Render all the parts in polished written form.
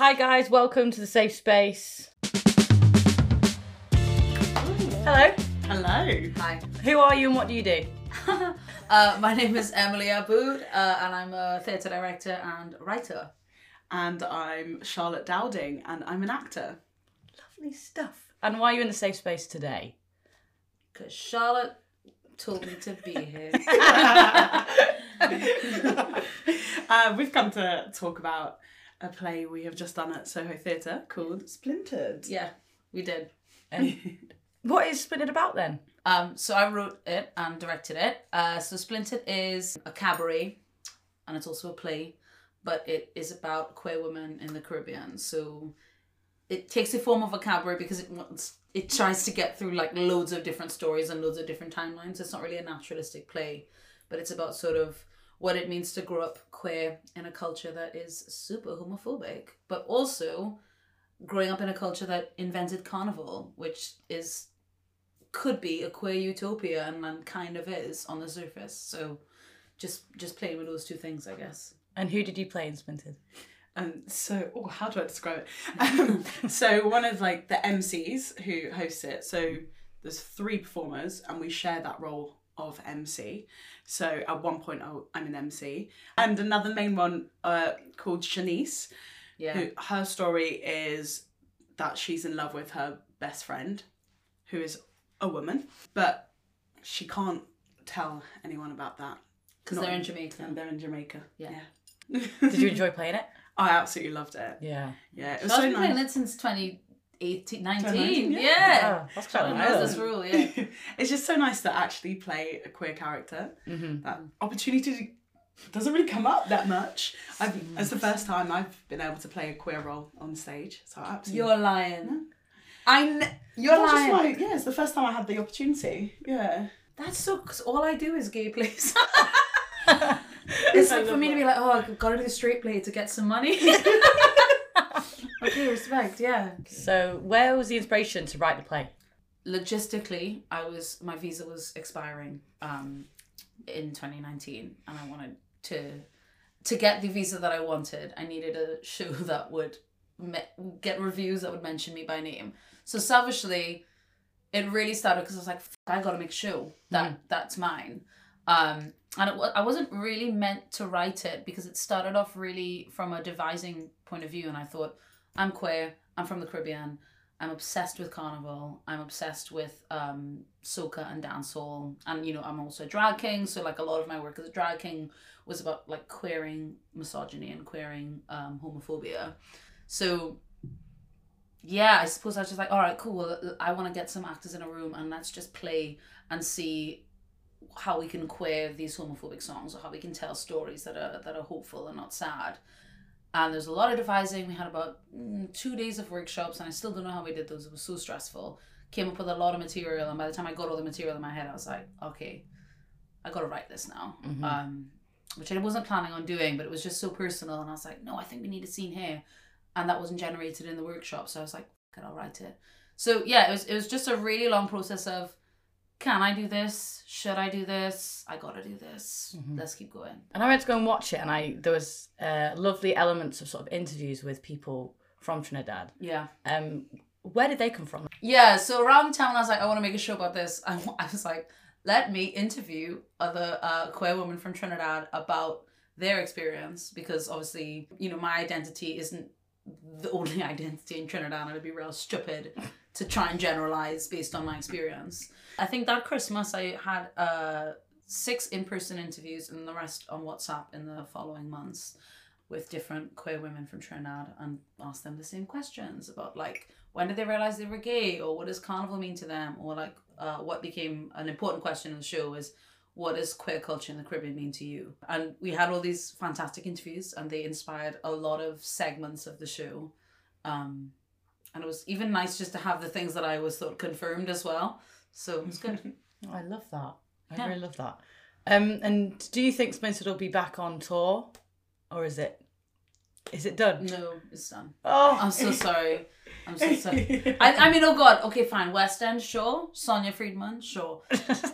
Hi guys, welcome to the Safe Space. Hello. Hello. Hi. Who are you and what do you do? My name is Emily Aboud, and I'm a theatre director and writer. And I'm Charlotte Dowding, and I'm an actor. Lovely stuff. And why are you in the Safe Space today? Because Charlotte told me to be here. We've come to talk about a play we have just done at Soho Theatre called Splintered. Yeah, we did. And what is Splintered about then? So I wrote it and directed it. So Splintered is a cabaret, and it's also a play, but it is about queer women in the Caribbean. So it takes the form of a cabaret because it tries to get through like loads of different stories and loads of different timelines. It's not really a naturalistic play, but it's about sort of what it means to grow up queer in a culture that is super homophobic, but also growing up in a culture that invented carnival, which could be a queer utopia and kind of is on the surface. So just playing with those two things, I guess. And who did you play in Splintered? How do I describe it? So one of like the MCs who hosts it, so there's 3 performers and we share that role of MC. So at one point I'm an MC. And another main one called Shanice, who her story is that she's in love with her best friend, who is a woman, but she can't tell anyone about that. Because they're in Jamaica. And they're in Jamaica. Yeah. Did you enjoy playing it? I absolutely loved it. Yeah. Yeah, it was I've so been nice. playing it since 2018, 19. 2019, Yeah. Oh, that's quite a Charlotte while. knows this rule, yeah. It's just so nice to actually play a queer character. Mm-hmm. That opportunity doesn't really come up that much. It's the first time I've been able to play a queer role on stage. So I absolutely. You're lying. You're Not just lying. like, yeah, it's the first time I had the opportunity. Yeah. That's so, because all I do is gay plays. It's like for me to be like, oh, I've got to do the straight play to get some money. Okay, respect, yeah. So where was the inspiration to write the play? Logistically, my visa was expiring in 2019, and I wanted to get the visa that I wanted. I needed a show that would get reviews that would mention me by name. So selfishly, it really started because I was like, I got to make a show that's mine. And I wasn't really meant to write it because it started off really from a devising point of view, and I thought, I'm queer, I'm from the Caribbean, I'm obsessed with carnival, I'm obsessed with soca and dancehall, and I'm also a drag king, so like a lot of my work as a drag king was about like queering misogyny and queering homophobia. So yeah, I suppose I was just like, all right, cool, well, I want to get some actors in a room and let's just play and see how we can queer these homophobic songs, or how we can tell stories that are hopeful and not sad. And there's a lot of devising. We had about 2 days of workshops, and I still don't know how we did those. It was so stressful. Came up with a lot of material, and by the time I got all the material in my head, I was like, okay, I got to write this now. Mm-hmm. Which I wasn't planning on doing, but it was just so personal, and I was like, no, I think we need a scene here, and that wasn't generated in the workshop, so I was like, okay, I'll write it. So yeah, it was just a really long process of, can I do this? Should I do this? I gotta do this. Mm-hmm. Let's keep going. And I went to go and watch it, and there was lovely elements of sort of interviews with people from Trinidad. Yeah. Where did they come from? Yeah, so around the time when I was like, I want to make a show about this, I was like, let me interview other queer women from Trinidad about their experience, because obviously, my identity isn't the only identity in Trinidad, and it'd be real stupid to try and generalize based on my experience. I think that Christmas I had 6 in-person interviews and the rest on WhatsApp in the following months with different queer women from Trinidad, and asked them the same questions about like, when did they realize they were gay, or what does carnival mean to them, or like what became an important question in the show is, what does queer culture in the Caribbean mean to you? And we had all these fantastic interviews, and they inspired a lot of segments of the show. And it was even nice just to have the things that I was thought confirmed as well. So it was good. Oh, I love that. I really love that. And do you think Splintered will be back on tour, or is it done? No, it's done. Oh, I'm so sorry. I'm so sorry. I mean, oh God. Okay, fine. West End, sure. Sonia Friedman, sure.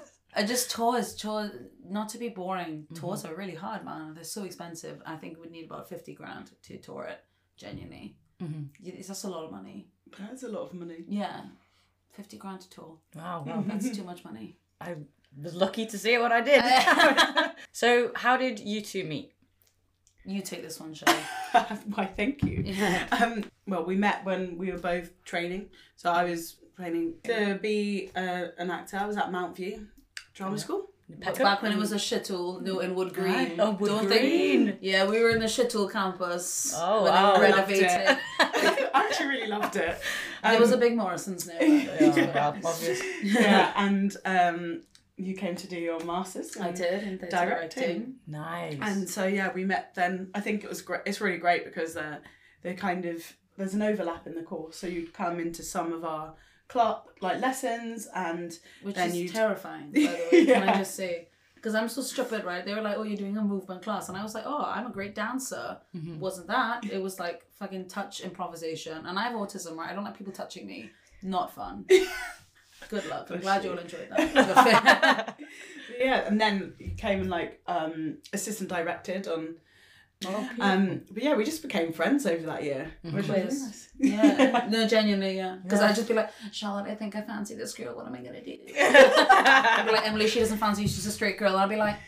Tours, not to be boring. Tours are really hard, man. They're so expensive. I think we'd need about 50 grand to tour it, genuinely. That's a lot of money. That's a lot of money. Yeah, 50 grand a tour. Wow, well, That's too much money. I was lucky to see it when I did. So, how did you two meet? You take this one, Shelly. Why, thank you. Yeah. Well, we met when we were both training. So I was training to be an actor. I was at Mount View Drama School. Back when it was a shittle, in Wood Green. Oh, Wood Don't Green. Think, yeah, we were in the shittle campus. Oh, when wow. they were Loved renovating. it. I actually really loved it. There was a big Morrison's near. Oh, well, obvious. Yeah, and you came to do your masters. I did in theatre Directing. directing. Nice. And so yeah, we met then. I think it was great. It's really great because they kind of there's an overlap in the course. So you'd come into some of our lessons, and Which then is you'd terrifying, by the way. Can I Yeah. just say? Because I'm so stupid, right? They were like, oh, you're doing a movement class. And I was like, oh, I'm a great dancer. Wasn't that. It was like fucking touch improvisation. And I have autism, right? I don't like people touching me. Not fun. Good luck. I'm glad you all enjoyed that. yeah, and then you came and assistant directed on. But yeah, we just became friends over that year, which was really nice. Yeah, no, genuinely, yeah. Because I'd just be like, Charlotte, I think I fancy this girl. What am I gonna do? I'd be like, Emily, she doesn't fancy you. She's a straight girl. And I'd be like,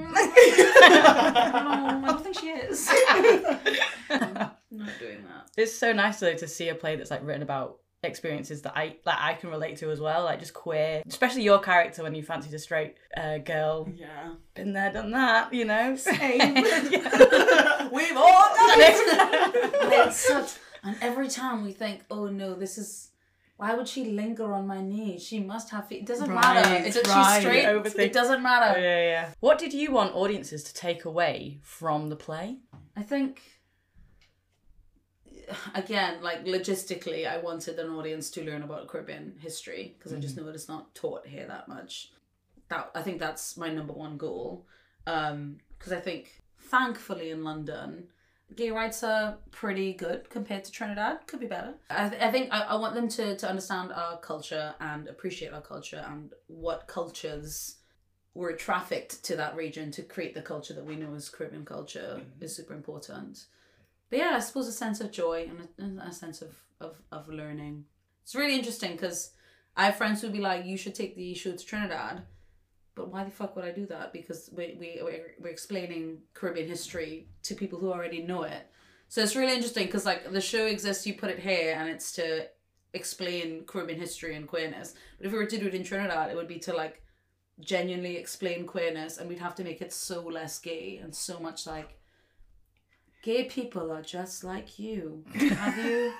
I don't think she is. I'm not doing that. It's so nice though to see a play that's like written about experiences that I can relate to as well, like just queer, especially your character when you fancied a straight girl. Yeah, Been there, done that, you know. same. We've all done it. It's such, and every time we think, oh no, this is. Why would she linger on my knee? She must have feet. It doesn't matter. It's that she's straight. It doesn't matter. Yeah. What did you want audiences to take away from the play? I think, again, like logistically, I wanted an audience to learn about Caribbean history because I just know that it's not taught here that much. I think that's my number one goal. Because I think, thankfully, in London, gay rights are pretty good compared to Trinidad. Could be better. I think I want them to understand our culture and appreciate our culture and what cultures were trafficked to that region to create the culture that we know as Caribbean culture is super important. But yeah, I suppose a sense of joy and a sense of learning. It's really interesting because I have friends who'd be like, you should take the show to Trinidad. But why the fuck would I do that? Because we're explaining Caribbean history to people who already know it. So it's really interesting because like the show exists, you put it here and it's to explain Caribbean history and queerness. But if we were to do it in Trinidad, it would be to like genuinely explain queerness, and we'd have to make it so less gay and so much like, gay people are just like you. Have you?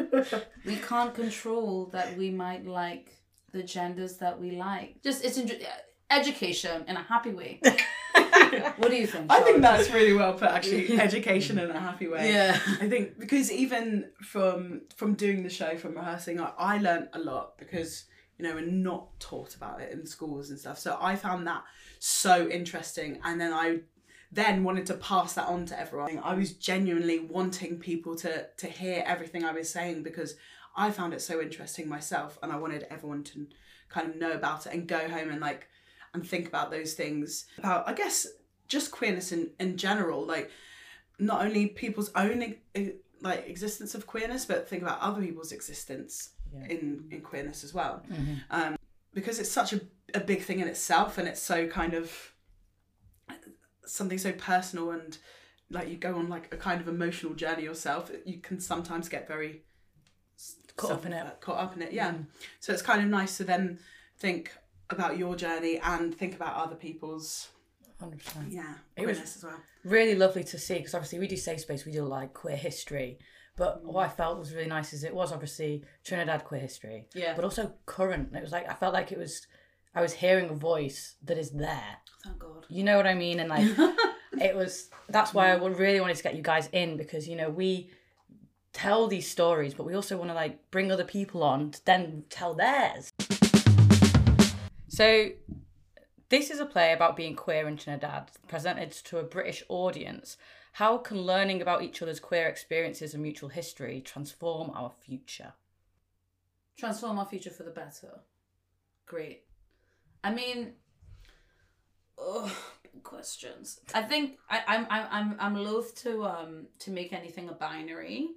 We can't control that we might like the genders that we like. Just it's education in a happy way. What do you think, Charlotte? I think that's really well put, actually. Education in a happy way. Yeah. I think because even from doing the show, from rehearsing, I learned a lot because, you know, we're not taught about it in schools and stuff. So I found that so interesting. And then I wanted to pass that on to everyone. I was genuinely wanting people to hear everything I was saying because I found it so interesting myself, and I wanted everyone to kind of know about it and go home and think about those things, about, I guess, just queerness in general, like not only people's own existence of queerness, but think about other people's existence in queerness as well. Because it's such a big thing in itself, and it's so kind of something so personal, and like you go on like a kind of emotional journey yourself. You can sometimes get very Caught up in it. Yeah. So it's kind of nice to then think about your journey and think about other people's 100%. It was as well. Really lovely to see, because obviously we do Safe Space, we do like queer history, but what I felt was really nice is it was obviously Trinidad queer history, but also current. It was like I felt like I was hearing a voice that is there. Thank God. You know what I mean? And like that's why I really wanted to get you guys in, because you know we tell these stories, but we also want to like bring other people on to then tell theirs. So this is a play about being queer in Trinidad, presented to a British audience. How can learning about each other's queer experiences and mutual history transform our future? Transform our future for the better. Great. I mean, big questions. I think I'm loath to make anything a binary,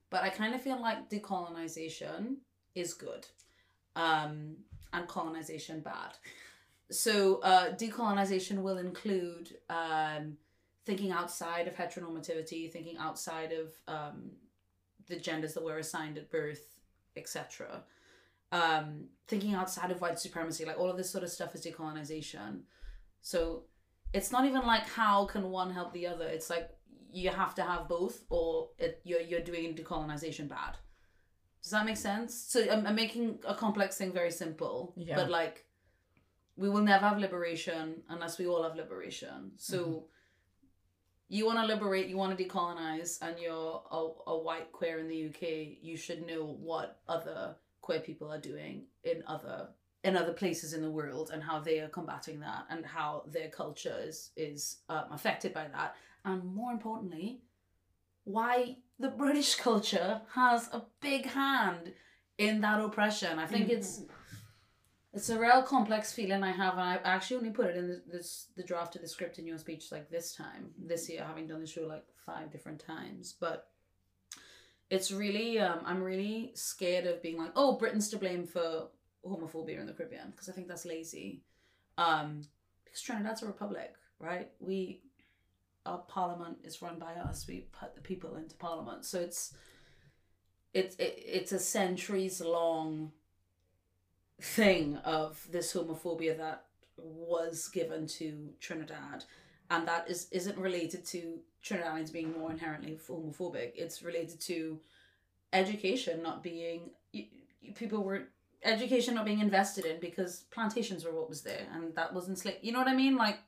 But I kind of feel like decolonization is good, and colonization bad. So decolonization will include thinking outside of heteronormativity, thinking outside of the genders that were assigned at birth, etc. Thinking outside of white supremacy, like all of this sort of stuff is decolonization. So it's not even like how can one help the other. It's like you have to have both, or you're doing decolonization bad. Does that make sense? So I'm making a complex thing very simple, but like we will never have liberation unless we all have liberation. So you want to liberate, you want to decolonize, and you're a white queer in the UK, you should know what other queer people are doing in other places in the world, and how they are combating that, and how their culture is affected by that, and more importantly, why the British culture has a big hand in that oppression. I think it's a real complex feeling I have, and I actually only put it in the draft of the script in your speech like this year, having done the show like 5 different times. But it's really, I'm really scared of being like, oh, Britain's to blame for homophobia in the Caribbean, because I think that's lazy. Because Trinidad's a republic, right? Our parliament is run by us. We put the people into parliament, so it's a centuries long thing of this homophobia that was given to Trinidad, and that isn't related to Trinidadians being more inherently homophobic. It's related to education not being education not being invested in, because plantations were what was there, and that was enslaved. You know what I mean? Like,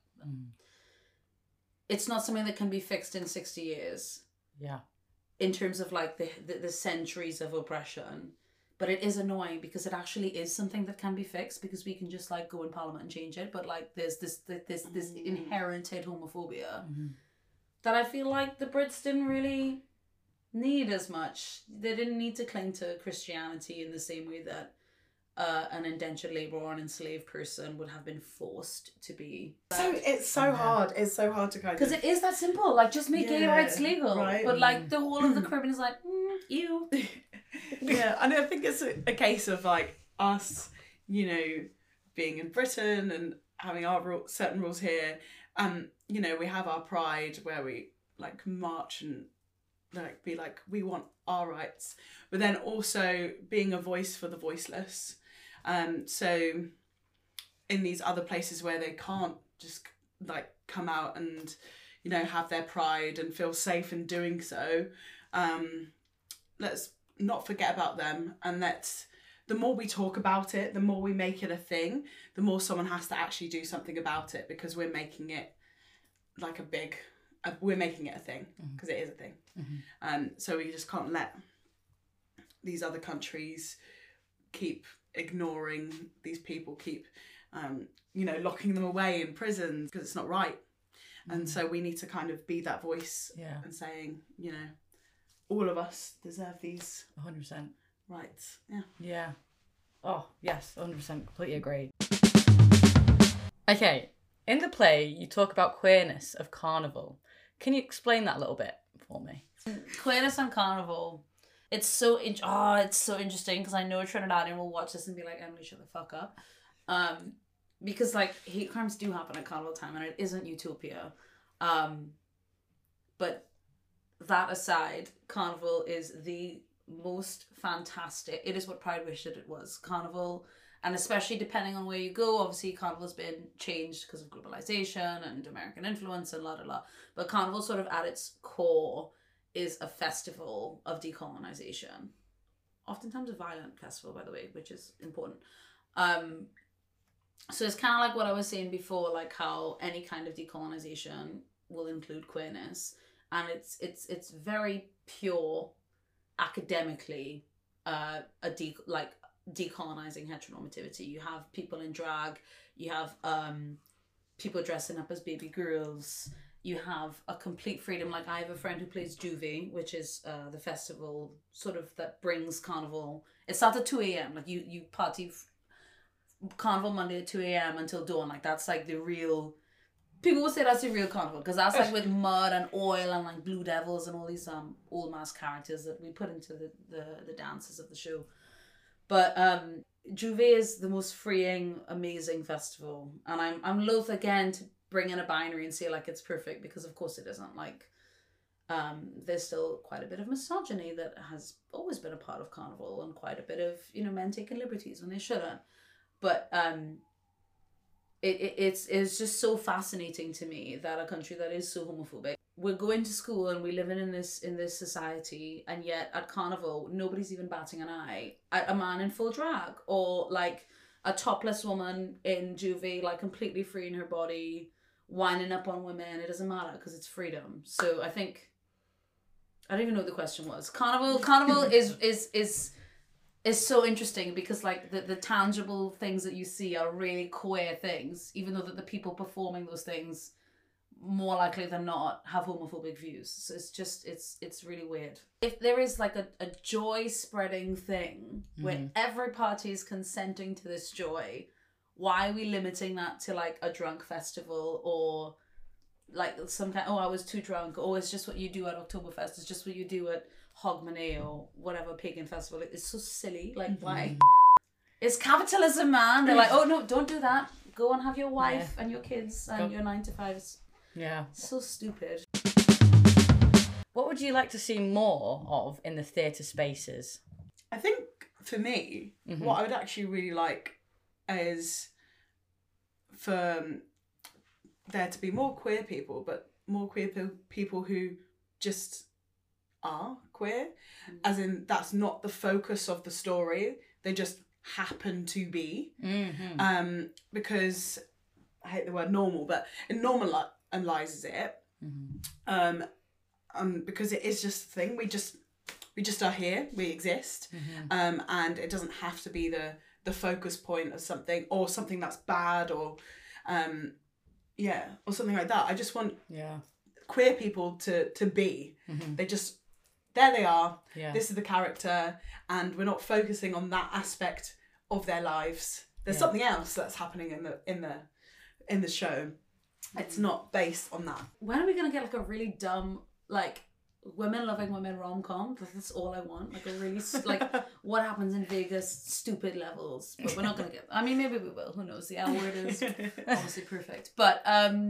it's not something that can be fixed in 60 years. Yeah. In terms of like the centuries of oppression. But it is annoying because it actually is something that can be fixed, because we can just like go in parliament and change it. But like there's this inherited homophobia that I feel like the Brits didn't really need as much. They didn't need to cling to Christianity in the same way that an indentured labourer or an enslaved person would have been forced to be. So it's so hard. It's so hard to kind of... Because it is that simple. Like, just make gay rights legal. Right? But like the whole of the Caribbean is like, ew. Yeah, and I think it's a case of like us, you know, being in Britain and having our certain rules here. You know, we have our pride where we like march and like be like, we want our rights, but then also being a voice for the voiceless. So in these other places where they can't just like come out and, you know, have their pride and feel safe in doing so, let's not forget about them, and the more we talk about it, the more we make it a thing, the more someone has to actually do something about it, because we're making it like we're making it a thing, because it is a thing. So we just can't let these other countries keep ignoring these people, keep you know, locking them away in prisons, because it's not right. And so we need to kind of be that voice and saying, you know, all of us deserve these 100% rights. Yeah. Oh, yes, 100%. Completely agree. Okay, in the play, you talk about queerness of carnival. Can you explain that a little bit for me? Queerness and carnival. It's so interesting, because I know a Trinidadian will watch this and be like, Emily, shut the fuck up. Because like hate crimes do happen at carnival time, and it isn't utopia. But that aside, carnival is the most fantastic. It is what Pride wished that it was. Carnival, and especially depending on where you go, obviously carnival's been changed because of globalization and American influence and la. But carnival sort of at its core is a festival of decolonization. Oftentimes a violent festival, by the way, which is important. So it's kind of like what I was saying before, like how any kind of decolonization will include queerness. And it's very pure academically, decolonizing heteronormativity. You have people in drag, you have people dressing up as baby girls, you have a complete freedom. Like I have a friend who plays Juve, which is the festival sort of that brings carnival. It starts at 2 a.m. Like you party carnival Monday at 2 a.m. until dawn. Like that's like the real people will say that's a real carnival because that's like with mud and oil and like blue devils and all these old mask characters that we put into the dances of the show. But J'ouvert is the most freeing, amazing festival, and I'm loath again to bring in a binary and say like it's perfect, because of course it isn't. Like there's still quite a bit of misogyny that has always been a part of carnival, and quite a bit of, you know, men taking liberties when they shouldn't. But it's just so fascinating to me that a country that is so homophobic, we're going to school and we're living in this society, and yet at carnival nobody's even batting an eye at a man in full drag, or like a topless woman in J'ouvert, like completely free in her body, winding up on women. It doesn't matter because it's freedom. So I think, I don't even know what the question was. Carnival is so interesting because like the tangible things that you see are really queer things, even though that the people performing those things more likely than not have homophobic views. So it's just, it's really weird. If there is like a joy spreading thing where every party is consenting to this joy, why are we limiting that to like a drunk festival, or like some kind, oh, I was too drunk, or it's just what you do at Oktoberfest, it's just what you do at Hogmanay or whatever pagan festival. It's so silly. Like, why? It's capitalism, man. They're like, oh no, don't do that. Go and have your wife and your kids and your 9 to 5s. Yeah. So stupid. What would you like to see more of in the theatre spaces? I think for me, what I would actually really like is for there to be more queer people, but more queer people who just are queer, as in that's not the focus of the story, they just happen to be. Because I hate the word normal, but it normalizes it, because it is just a thing. We just are here, we exist, and it doesn't have to be the focus point of something, or something that's bad, or or something like that. I just want queer people to be. They just, there they are. This is the character, and we're not focusing on that aspect of their lives. There's something else that's happening in the show. It's not based on that. When are we gonna get like a really dumb, like, women loving women rom-com? That's all I want. Like a really like what happens in Vegas stupid levels. But we're not gonna get, I mean, maybe we will, who knows. The L word is obviously perfect. But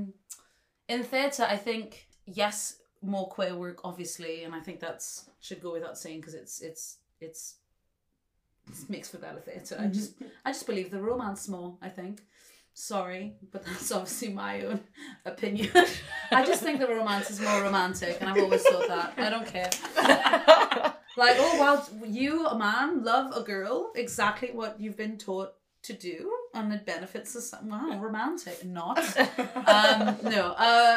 in theatre, I think, yes, more queer work, obviously, and I think that's should go without saying, because it makes for better theatre. I just believe the romance more, I think. Sorry, but that's obviously my own opinion. I just think the romance is more romantic, and I've always thought that. I don't care. Like, oh wow, you, a man, love a girl, exactly what you've been taught to do, and it benefits us. Wow, romantic. Not. No.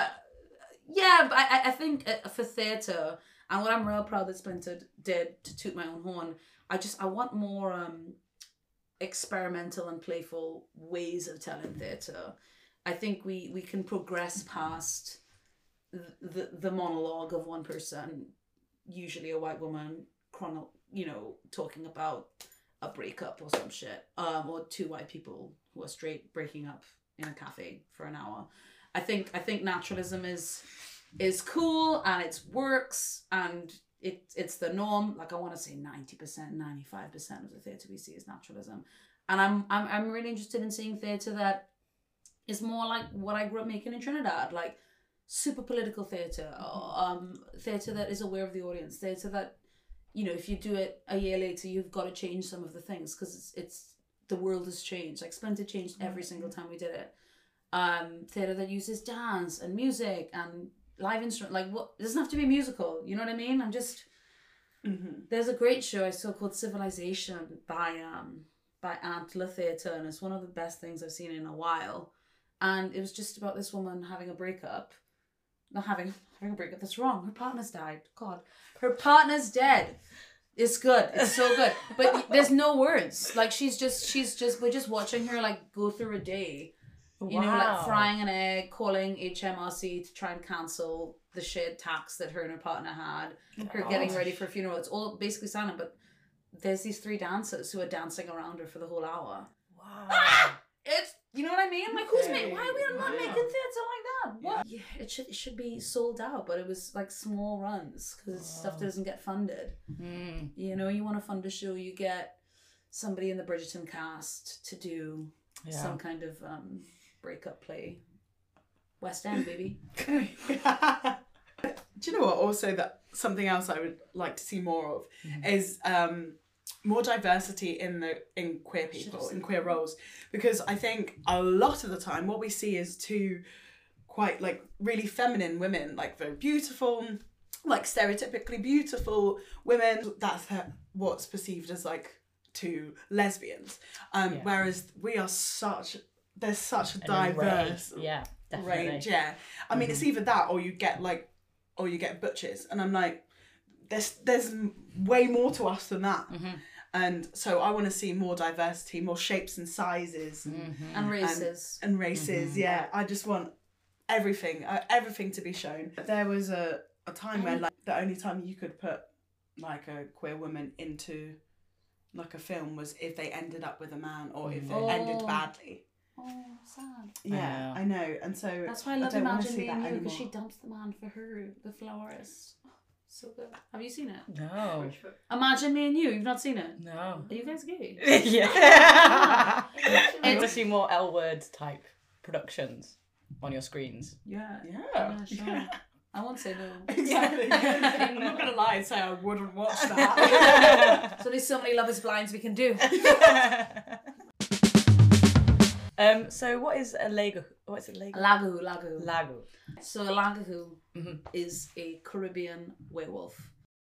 Yeah, but I think for theatre, and what I'm real proud that Splinter did, to toot my own horn, I want more experimental and playful ways of telling theatre. I think we can progress past the monologue of one person, usually a white woman, talking about a breakup or some shit, or two white people who are straight breaking up in a cafe for an hour. I think naturalism is cool, and it works, and it's the norm. Like, I want to say 90%, 95% of the theatre we see is naturalism, and I'm really interested in seeing theatre that is more like what I grew up making in Trinidad, like super political theatre, theatre that is aware of the audience, theatre that, if you do it a year later, you've got to change some of the things, because it's the world has changed. Like, Splinter changed every single time we did it. Theatre that uses dance and music and live instrument, like, what, it doesn't have to be musical, you know what I mean? I'm just there's a great show I saw called Civilization by Antler Theatre, and it's one of the best things I've seen in a while, and it was just about this woman having a breakup. Not having a breakup, that's wrong, her partner's died. God, her partner's dead. It's good, it's so good, but there's no words. Like, she's just we're just watching her like go through a day. Like frying an egg, calling HMRC to try and cancel the shared tax that her and her partner had, getting ready for a funeral. It's all basically silent, but there's these 3 dancers who are dancing around her for the whole hour. Wow. You know what I mean? Like, why are we not making theatre like that? What? Yeah, it should be sold out, but it was like small runs because stuff doesn't get funded. You know, you want to fund a show, you get somebody in the Bridgerton cast to do some kind of breakup play. West End, baby. Do you know what? Also, that something else I would like to see more of is more diversity in queer people, in queer roles, because I think a lot of the time what we see is two quite like really feminine women, like very beautiful, like stereotypically beautiful women. That's what's perceived as like two lesbians, whereas we are there's such a diverse range. I mean, it's either that or you get butches, and I'm like, there's way more to us than that. And so I want to see more diversity, more shapes and sizes and races. And races, I just want everything to be shown. There was a time where like the only time you could put like a queer woman into like a film was if they ended up with a man or if it ended badly. Oh, sad. Yeah, I know. And so that's why I love Imagine Me and You, because she dumps the man for her, the florist. So good. Have you seen it? No. Imagine Me and You. You've not seen it? No. Are you guys gay? Yeah. I want to see more L Word type productions on your screens. Yeah. Sure. Yeah. I won't say no. Exactly. I'm not gonna lie and say I wouldn't watch that. So there's so many Love Is Blinds we can do. So what is a Lego? What's it? Lego? Lagu. So a Lagahu is a Caribbean werewolf.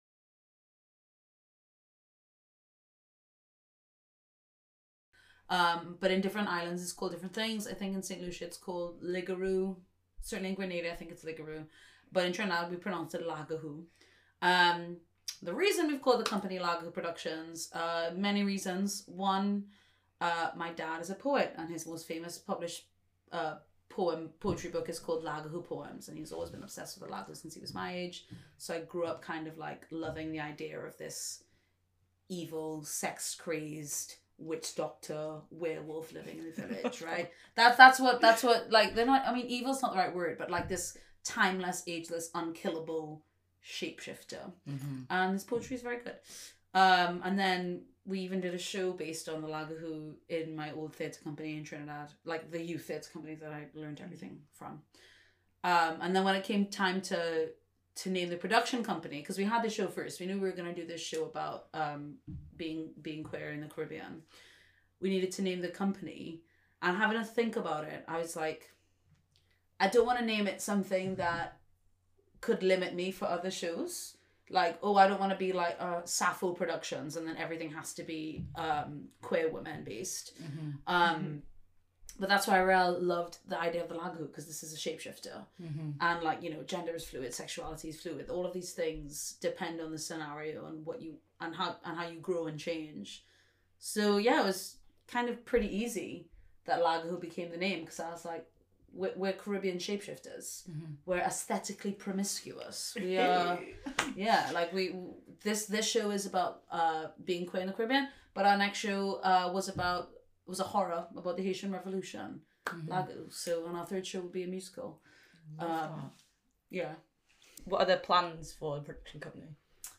But in different islands it's called different things. I think in St. Lucia it's called Ligaroo. Certainly in Grenada I think it's Ligaroo. But in Trinidad we pronounce it Lagahu. The reason we've called the company Lagahu Productions, many reasons. One, my dad is a poet and his most famous published poetry book is called Lagahu Poems, and he's always been obsessed with the Lagahu since he was my age. So I grew up kind of like loving the idea of this evil, sex-crazed witch doctor werewolf living in the village, right? That's what like, they're not, I mean, evil's not the right word, but like this timeless, ageless, unkillable shapeshifter. And his poetry is very good. And then we even did a show based on the Lagahu in my old theatre company in Trinidad, like the youth theatre company that I learned everything from. And then when it came time to name the production company, because we had the show first, we knew we were going to do this show about being queer in the Caribbean. We needed to name the company, and having to think about it, I was like, I don't want to name it something that could limit me for other shows. Like, I don't want to be like Sappho Productions and then everything has to be queer women based. But that's why I really loved the idea of the Lagahu, because this is a shapeshifter. And like, you know, gender is fluid, sexuality is fluid. All of these things depend on the scenario and how you grow and change. So yeah, it was kind of pretty easy that Lagahu became the name, because I was like, we're Caribbean shapeshifters. We're aesthetically promiscuous. We are, like this show is about being queer in the Caribbean, but our next show was a horror about the Haitian Revolution. Lagahu. So, and our third show will be a musical. Yeah. What are the plans for the production company?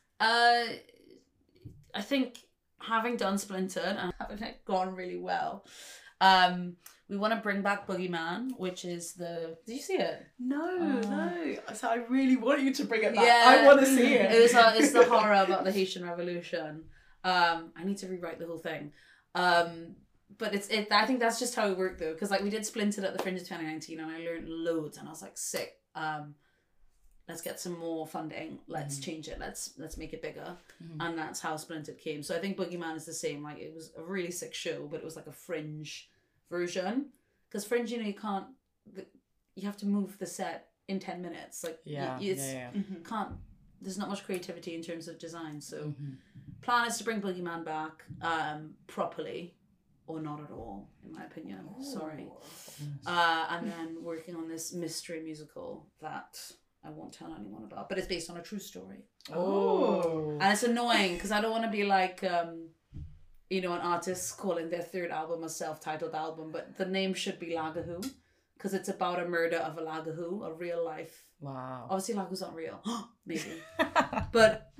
I think having done Splintered and having it gone really well, we want to bring back Boogeyman, which is did you see it? No. So I really want you to bring it back. Yeah, I want to see it. It's the horror about the Haitian Revolution. I need to rewrite the whole thing. But I think that's just how it worked though, because like we did Splintered at the Fringe of 2019 and I learned loads and I was like, sick. Let's get some more funding. Let's change it. Let's make it bigger. And that's how Splintered came. So I think Boogeyman is the same. Like, it was a really sick show, but it was like a Fringe version. Because Fringe, you know, you have to move the set in 10 minutes. Like, can't, there's not much creativity in terms of design. So plan is to bring Boogeyman back properly, or not at all, in my opinion. Sorry. And then working on this mystery musical that I won't tell anyone about, but it's based on a true story. Oh. And it's annoying because I don't want to be like an artist calling their third album a self-titled album, but the name should be Lagahoo, because it's about a murder of a Lagahoo, a real life. Wow. Obviously, Lagahoo's not real, maybe, but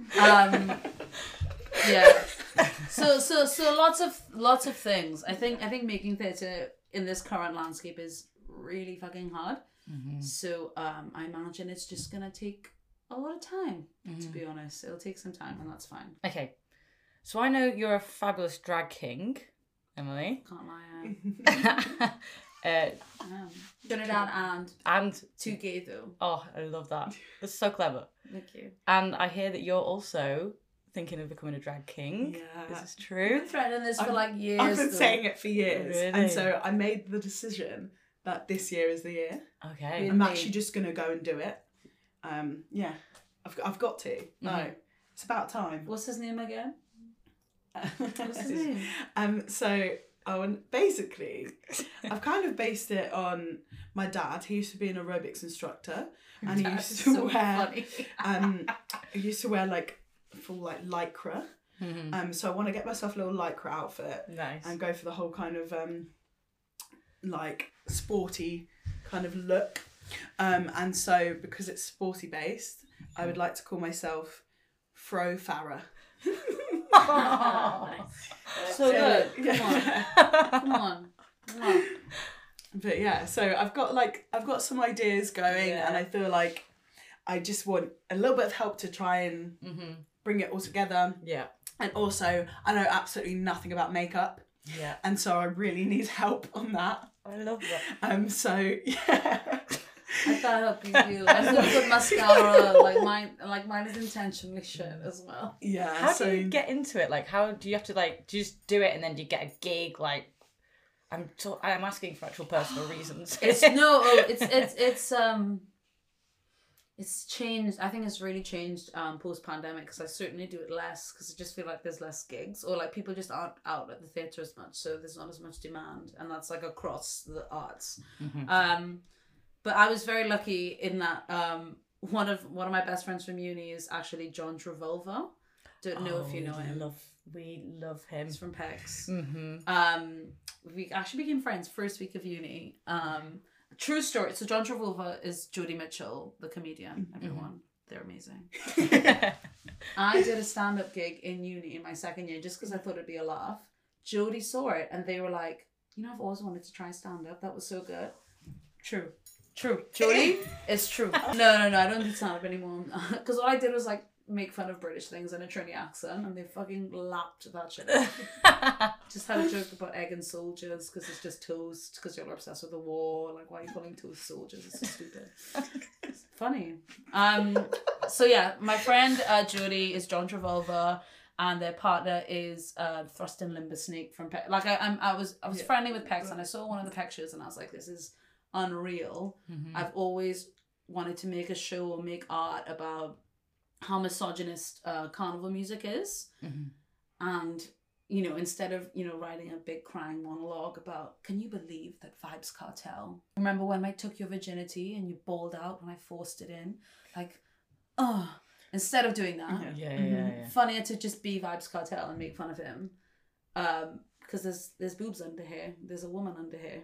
yeah. So lots of things. I think making theatre in this current landscape is really fucking hard. Mm-hmm. So I imagine it's just gonna take a lot of time. To be honest, it'll take some time, and that's fine. Okay, so I know you're a fabulous drag king, Emily. Can't lie. Trinidad and too gay though. Oh, I love that. That's so clever. Thank you. And I hear that you're also thinking of becoming a drag king. Yeah. Is this I've true? been threatening this for like years. I've been saying it for years. Really? And so I made the decision that this year is the year. Okay. I'm actually just going to go and do it. Yeah. I've got to. No. It's about time. What's his name again? What's his name? So basically, I've kind of based it on my dad. He used to be an aerobics instructor, and he used to wear he used to wear like full like lycra. Mm-hmm. So I want to get myself a little lycra outfit. Nice. And go for the whole kind of like sporty kind of look. And so because it's sporty based, I would like to call myself Fro Farah. So good. Come on. But yeah, so I've got some ideas going, and I feel like I just want a little bit of help to try and bring it all together. Yeah. And also, I know absolutely nothing about makeup. Yeah. And so I really need help on that. I love that. So yeah. I thought help you do. I still put mascara. Like mine is intentionally shit as well. Yeah. How do you get into it? Like, how do you have to do you just do it and then do you get a gig? Like, I'm asking for actual personal reasons. It's changed. I think it's really changed post pandemic, because I certainly do it less, because I just feel like there's less gigs, or like people just aren't out at the theatre as much, so there's not as much demand, and that's like across the arts. But I was very lucky in that one of my best friends from uni is actually John Travolta. Don't know if you know him. We love him. He's from Pecs. Mm-hmm. We actually became friends first week of uni. True story. So John Travolta is Jodie Mitchell, the comedian. Everyone, they're amazing. I did a stand-up gig in uni in my second year just because I thought it'd be a laugh. Jodie saw it and they were like, I've always wanted to try stand-up. That was so good. True. Jodie, it's true. No, I don't do stand-up anymore. Because all I did was like make fun of British things in a Trini accent, and they fucking lapped that shit out. Just had a joke about egg and soldiers because it's just toast, because you're obsessed with the war. Like, why are you calling toast soldiers? It's so stupid. It's funny. So yeah, my friend Jodie is John Travolta, and their partner is Thrustin Limbersnake from Pecs. Like I was friendly with Pecs, and I saw one of the pictures, and I was like, this is unreal. I've always wanted to make a show or make art about how misogynist carnival music is, and instead of writing a big crying monologue about, can you believe that Vybz Kartel, remember when I took your virginity and you bawled out when I forced it in, like, instead of doing that, funnier to just be Vybz Kartel and make fun of him, because there's boobs under here, there's a woman under here,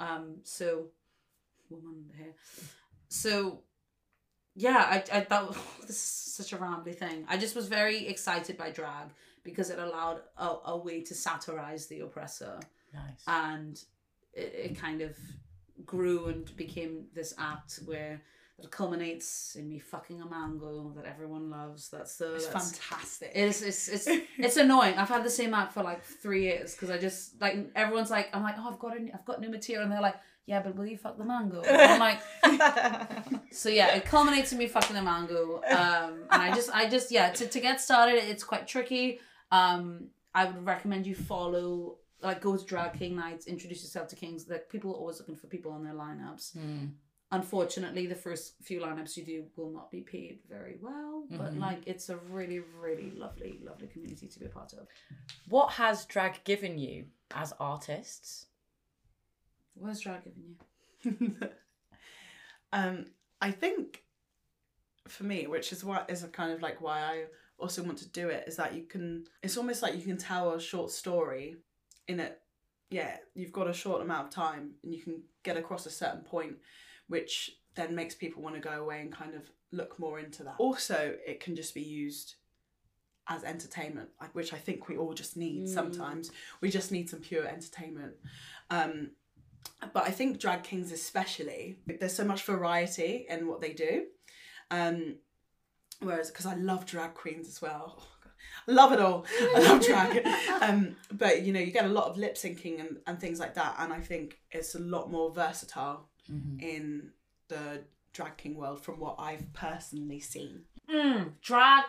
so yeah, I thought this is such a rambly thing. I just was very excited by drag because it allowed a way to satirize the oppressor. Nice. And it kind of grew and became this act where it culminates in me fucking a mango that everyone loves. That's fantastic. It's annoying. I've had the same act for like 3 years because I just like everyone's like, I'm like, I've got new material, and they're like, yeah, but will you fuck the mango? And I'm like, so yeah, it culminates in me fucking the mango. And I just to get started, it's quite tricky. I would recommend you follow, like, go to Drag King nights, introduce yourself to kings. That people are always looking for people on their lineups. Unfortunately, the first few lineups you do will not be paid very well, but like, it's a really, really lovely, lovely community to be a part of. What has drag given you as artists? What has drag given you? I think for me, which is what is kind of like why also want to do it is that it's almost like you can tell a short story in it. Yeah, you've got a short amount of time and you can get across a certain point, which then makes people want to go away and kind of look more into that. Also, it can just be used as entertainment, which I think we all just need sometimes. We just need some pure entertainment. But I think drag kings especially, there's so much variety in what they do. Whereas, because I love drag queens as well. Oh, God. I love it all. I love drag. But, you know, you get a lot of lip syncing and things like that. And I think it's a lot more versatile in the drag king world from what I've personally seen. Drag,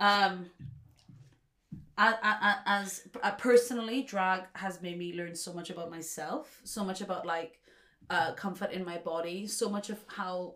personally, drag has made me learn so much about myself, so much about like comfort in my body, so much of how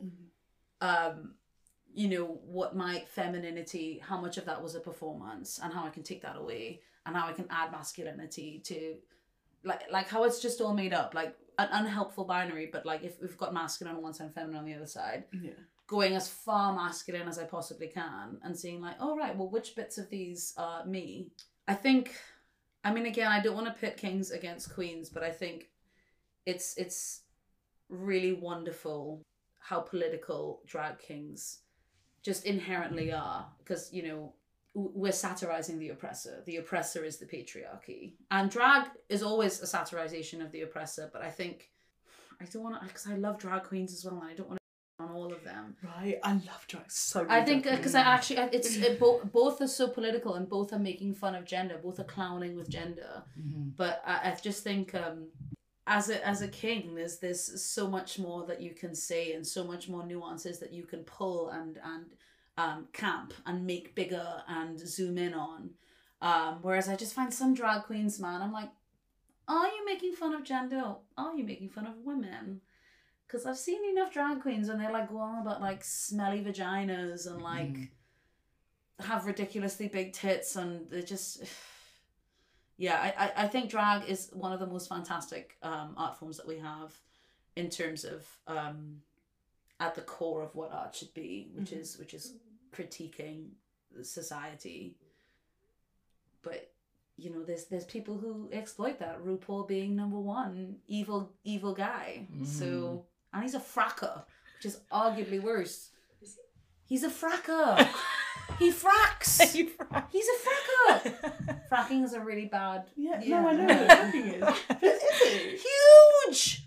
you know, what my femininity, how much of that was a performance and how I can take that away and how I can add masculinity to like how it's just all made up, like an unhelpful binary, but like if we've got masculine on one side and feminine on the other side, going as far masculine as I possibly can and seeing like, oh right, well, which bits of these are me? I think, I mean, again, I don't want to pit kings against queens, but I think it's really wonderful how political drag kings just inherently are, because, you know, we're satirizing the oppressor. The oppressor is the patriarchy. And drag is always a satirization of the oppressor, but I think, I don't want to, because I love drag queens as well, and I don't want to on all of them. Right, I love drag so much. I think, because I actually, both are so political and both are making fun of gender, both are clowning with gender. But I just think, as a king, there's so much more that you can say and so much more nuances that you can pull and camp and make bigger and zoom in on. Whereas I just find some drag queens, man, I'm like, are you making fun of gender? Are you making fun of women? Because I've seen enough drag queens and they're like go on about like smelly vaginas and like have ridiculously big tits, and they're just... Yeah, I think drag is one of the most fantastic art forms that we have in terms of at the core of what art should be, which is critiquing society. But you know, there's people who exploit that. RuPaul being number one, evil guy. So, and he's a fracker, which is arguably worse. He's a fracker. He fracks. He's a fracker. Fracking is a really bad... Yeah. No, I know what fracking is. But is it? Huge!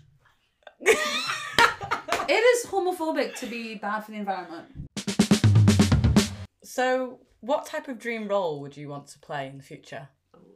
It is homophobic to be bad for the environment. So, what type of dream role would you want to play in the future?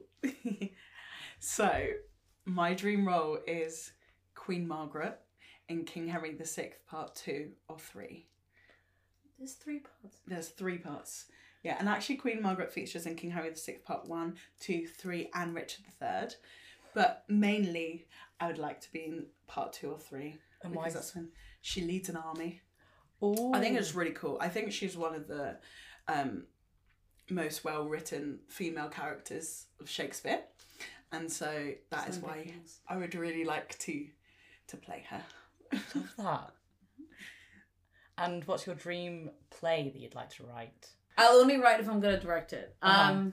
So, my dream role is Queen Margaret in King Henry VI Part 2 or 3. There's 3 parts. There's 3 parts. Yeah, and actually Queen Margaret features in King Henry VI Part 1, 2, 3 and Richard III. But mainly I would like to be in Part 2 or 3. And because that's when she leads an army. Ooh. I think it's really cool. I think she's one of the most well-written female characters of Shakespeare. And so that is why I would really like to play her. Love that. And what's your dream play that you'd like to write? I'll only write if I'm going to direct it. I'm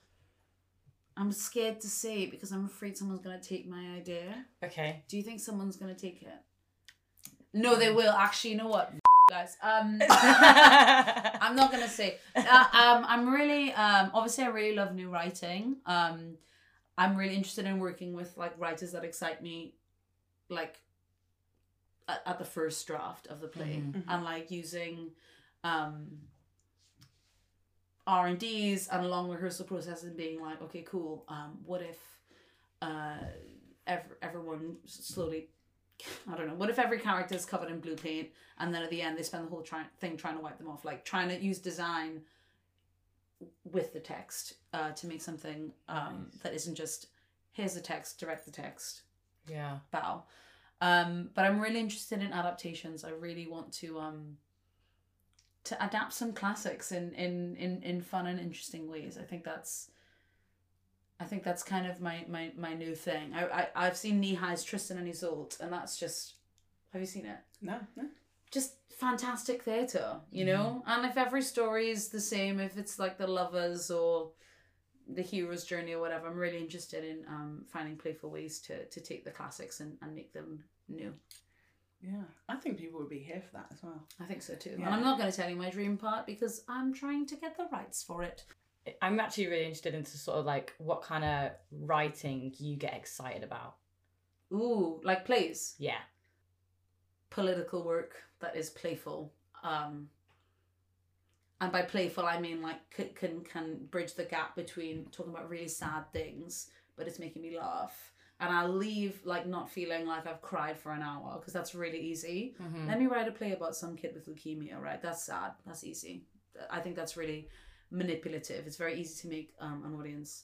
scared to say it because I'm afraid someone's going to take my idea. Okay. Do you think someone's going to take it? No, they will. Actually, you know what, guys? I'm not going to say. I'm really, obviously I really love new writing. I'm really interested in working with like writers that excite me, like at the first draft of the play, and like using R&Ds and a long rehearsal process and being like, okay, cool. What if everyone slowly, I don't know, what if every character is covered in blue paint and then at the end they spend the whole thing trying to wipe them off, like trying to use design with the text to make something that isn't just here's the text, direct the text, bow. But I'm really interested in adaptations. I really want to adapt some classics in fun and interesting ways. I think that's kind of my new thing. I've seen Knee High's Tristan and Isolde, and that's just... Have you seen it? No. just fantastic theatre, you know? And if every story is the same, if it's like the lovers or the hero's journey or whatever, I'm really interested in finding playful ways to take the classics and make them new. Yeah, I think people would be here for that as well. I think so too. Yeah. And I'm not going to tell you my dream part because I'm trying to get the rights for it. I'm actually really interested into sort of like what kind of writing you get excited about. Ooh, like plays? Yeah. Political work that is playful. And by playful, I mean like can bridge the gap between talking about really sad things, but it's making me laugh. And I'll leave like not feeling like I've cried for an hour because that's really easy. Mm-hmm. Let me write a play about some kid with leukemia, right? That's sad. That's easy. I think that's really manipulative. It's very easy to make an audience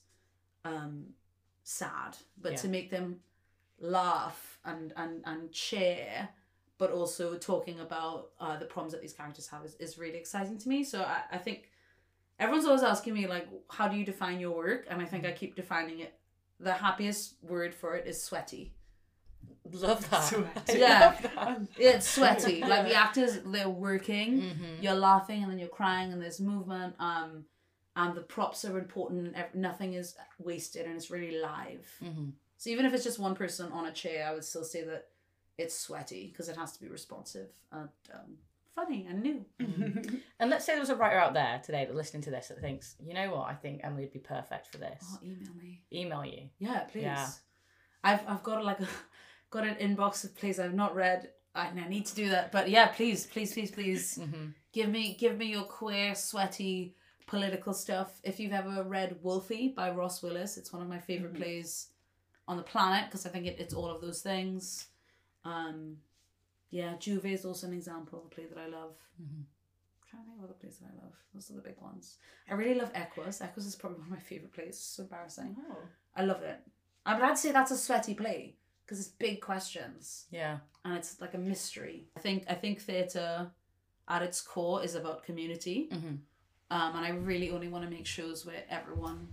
sad, but to make them laugh and cheer, but also talking about the problems that these characters have is really exciting to me. So I think everyone's always asking me like, how do you define your work? And I think I keep defining it. The happiest word for it is sweaty. Love that. Sweaty. Yeah, it's sweaty. Like the actors, they're working. You're laughing and then you're crying and there's movement. And the props are important. And nothing is wasted and it's really live. So even if it's just one person on a chair, I would still say that it's sweaty because it has to be responsive and funny and new. And let's say there was a writer out there today that listening to this that thinks, you know what, I think Emily would be perfect for this. Oh, email me. Email you. Yeah, please. Yeah. I've got got an inbox of plays I've not read. I need to do that. But yeah, please. Give me your queer, sweaty, political stuff. If you've ever read Wolfie by Ross Willis, it's one of my favorite plays on the planet because I think it's all of those things. Yeah, Juve is also an example of a play that I love. I'm trying to think of other plays that I love. Those are the big ones. I really love Equus. Equus is probably one of my favourite plays. It's so embarrassing. Oh. I love it. But I'd say that's a sweaty play because it's big questions. Yeah. And it's like a mystery. I think theatre at its core is about community. And I really only want to make shows where everyone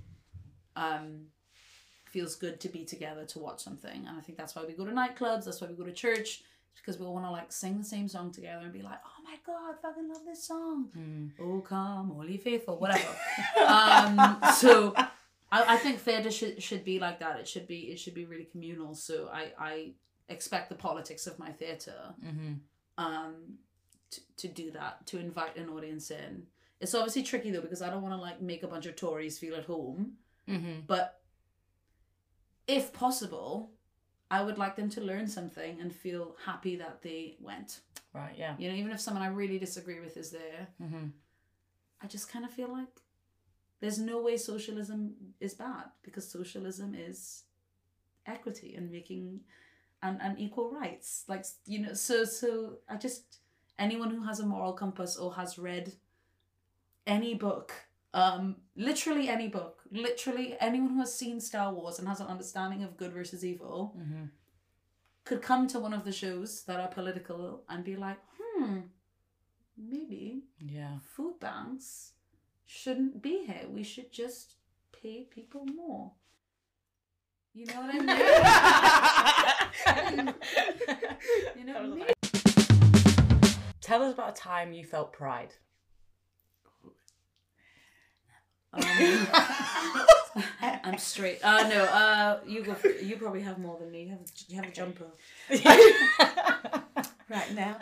feels good to be together to watch something. And I think that's why we go to nightclubs. That's why we go to church. Because we all want to like sing the same song together and be like, oh my God, fucking love this song. Oh, come, all ye faithful, whatever. So I think theatre should be like that. It should be really communal. So I expect the politics of my theatre to do that, to invite an audience in. It's obviously tricky though because I don't want to like make a bunch of Tories feel at home. But if possible, I would like them to learn something and feel happy that they went. Right, yeah. You know, even if someone I really disagree with is there, I just kind of feel like there's no way socialism is bad because socialism is equity and making and equal rights. Like, you know, so I just, anyone who has a moral compass or has read any book, literally any book, literally anyone who has seen Star Wars and has an understanding of good versus evil could come to one of the shows that are political and be like, maybe food banks shouldn't be here. We should just pay people more. You know what I mean? You know what I mean? Tell us about a time you felt pride. I'm straight. No. You go. You probably have more than me. You have a jumper. Right now.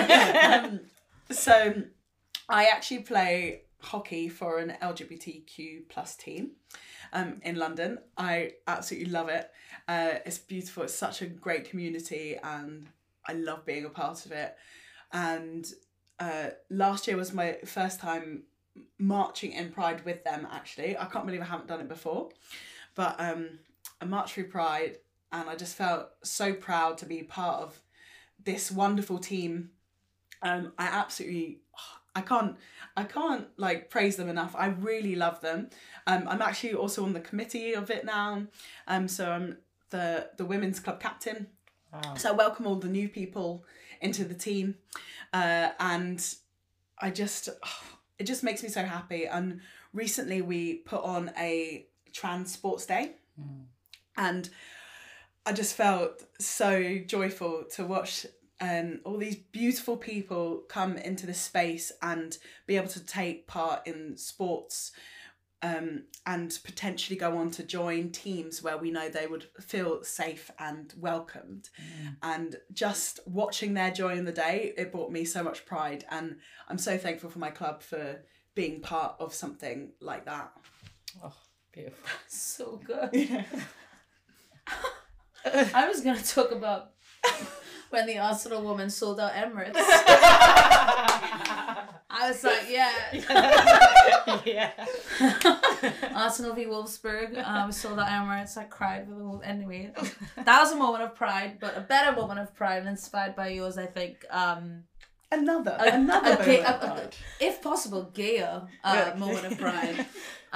So, I actually play hockey for an LGBTQ plus team, in London. I absolutely love it. It's beautiful. It's such a great community, and I love being a part of it. And last year was my first time marching in Pride with them, actually. I can't believe I haven't done it before. But I marched through Pride and I just felt so proud to be part of this wonderful team. I can't like praise them enough. I really love them. I'm actually also on the committee of it now. So I'm the women's club captain. Wow. So I welcome all the new people into the team. And I just... it just makes me so happy. And recently we put on a trans sports day. And I just felt so joyful to watch all these beautiful people come into this space and be able to take part in sports, and potentially go on to join teams where we know they would feel safe and welcomed. And just watching their joy in the day, it brought me so much pride, and I'm so thankful for my club for being part of something like that. Oh, beautiful. So good. Yeah. I was going to talk about when the Arsenal woman sold out Emirates. I was like, yeah. Arsenal v Wolfsburg. We sold out Emirates. I cried for the whole. Anyway, that was a moment of pride, but a better moment of pride, inspired by yours, I think. Another moment of pride. If possible, gayer moment of pride.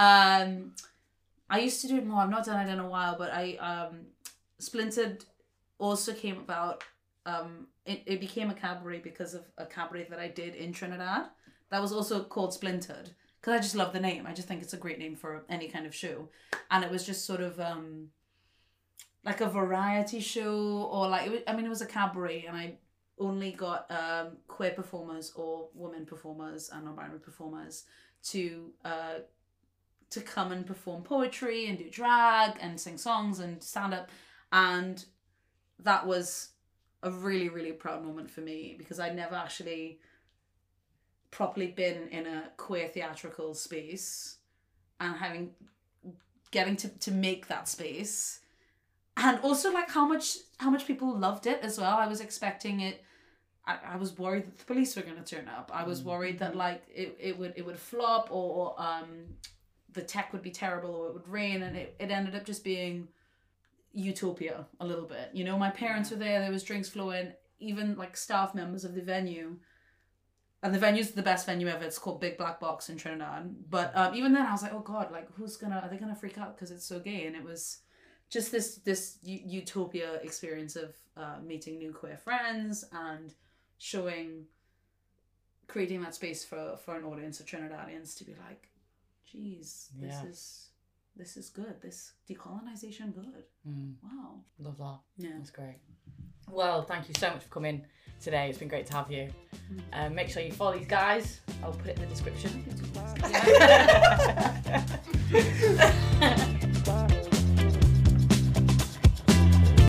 I used to do it more. I've not done it in a while, but Splintered also came about. It became a cabaret because of a cabaret that I did in Trinidad that was also called Splintered, because I just love the name. I just think it's a great name for any kind of show. And it was just sort of like a variety show, or like, it was a cabaret, and I only got queer performers or women performers and non-binary performers to come and perform poetry and do drag and sing songs and stand up. And that was a really, really proud moment for me, because I'd never actually properly been in a queer theatrical space, and getting to make that space, and also like how much people loved it as well. I was expecting it. I was worried that the police were going to turn up. I was worried that like it would flop, or the tech would be terrible, or it would rain, and it ended up just being utopia a little bit. You know, my parents were there was drinks flowing, even like staff members of the venue, and the venue's the best venue ever. It's called Big Black Box in Trinidad, but even then I was like, oh god, like are they gonna freak out because it's so gay? And it was just this utopia experience of meeting new queer friends and creating that space for an audience of Trinidadians to be like, geez, this is good. This decolonization good. Wow. Love that. Yeah. That's great. Well, thank you so much for coming today. It's been great to have you. Make sure you follow these guys. I'll put it in the description.